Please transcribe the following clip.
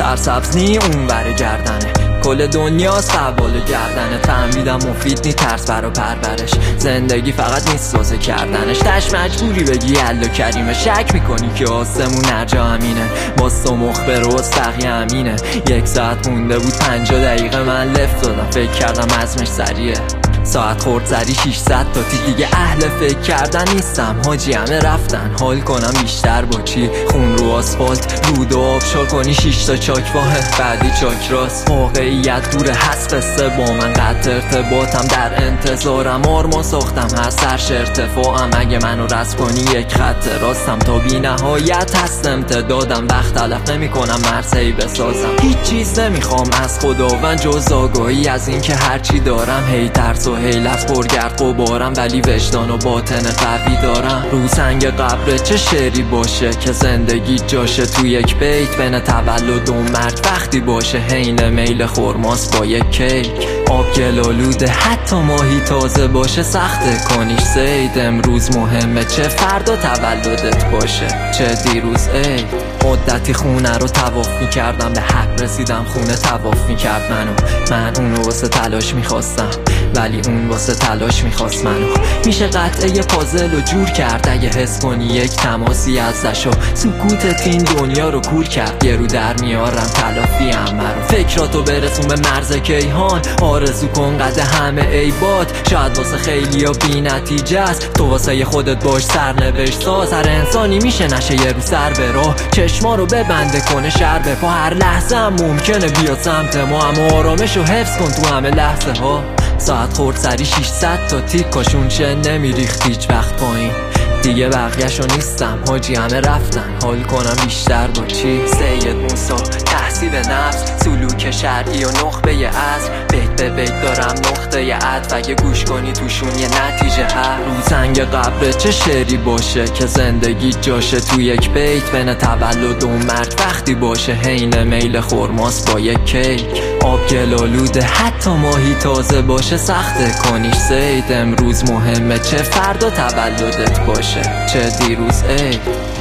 سرسبز نی اون ور گردنه، کل دنیا سوال گردنه. فهمیدم مفید نی ترس برا پرورش، زندگی فقط نیست سازه کردنش. تش مجبوری بگی یلا کریمه، شک میکنی که آسمون نرجا همینه. باز تو مخبر و استقی همینه. 1 ساعت مونده بود 50 دقیقه من لفت دادم، فکر کردم عزمش سریعه. ساعت خورد سری 600 تا تی، دیگه اهل فکر کردن نیستم حاجی. همه رفتن حال کنم بیشتر با چی؟ خون رو آسفالت رود و آبشار کنی 6 تا چاک واه بعدی چاک راست. موقعیت دوره هست قصه با من، قطع ارتباطم در انتظارم. آرمان ساختم هر سرش ارتفاعم، اگه منو رسم کنی 1 خط راستم. تا بی نهایت هست امتدادم، وقت تلف نمی کنم مرسهی بسازم. هیچ چیز نمیخوام از خداوند جز آگاهی از این که هرچی دارم هی ترس و هی لفظ پرگرد قبارم، ولی وجدان و باطن قوی دارم. رو سنگ قبر چه شعری باشه که زندگی جاشه تو 1 بیت. بین تولد و مرگ وقتی باشه حین میل خرماس با 1 کیک. آب گلالوده حتی ماهی تازه باشه، سخته کنیش سید. امروز مهمه چه فردا تولدت باشه، چه دیروز عید. مدتی خونه رو طواف میکردم، به حق رسیدم خونه طواف میکرد منو. من اونو واسه تلاش میخواستم، ولی اون واسه تلاش میخواست منو. میشه قطعه پازل رو جور کرد اگه حس کنی 1 تماسی ازش، و سکوتت این دنیا رو کور کرد. یه رو در میارم تلافی همه رو، فکراتو برسون به مرز کیهان. آرزو کن قد همه ای باد، شاید واسه خیلی ها بی نتیجه است. تو واسه خودت باش سرنوشت ساز. هر انسانی میشه نشه یه رو سر به راه، چشما رو ببنده کنه شر به پا. هر لحظه هم ممکنه بیاد سمت ما، اما آرامش رو حفظ کن تو همه لحظه ها. ساعت خورد سری 600 تا تیک، کاشون چه نمیریخت هیچ وقت پایین. دیگه بقیه‌شو نیستم حاجی، همه رفتن حال کنم بیشتر با چی؟ سید موسی تحصیل نفس، سلوک شرعی و نخبه عصر. بیت به بیت دارم نقطه عطف، اگه گوش کنی توشون یه نتیجه هست. رو سنگ قبر چه شعری باشه که زندگی جاشه تو 1 بیت. بین تولد و مرگ وقتی باشه حین میل خرماس با 1 کیک. آب گلالوده حتی ماهی تازه باشه، سخته کنیش سید. امروز مهمه چه فردا تولدت باشه، چه دیروز عید.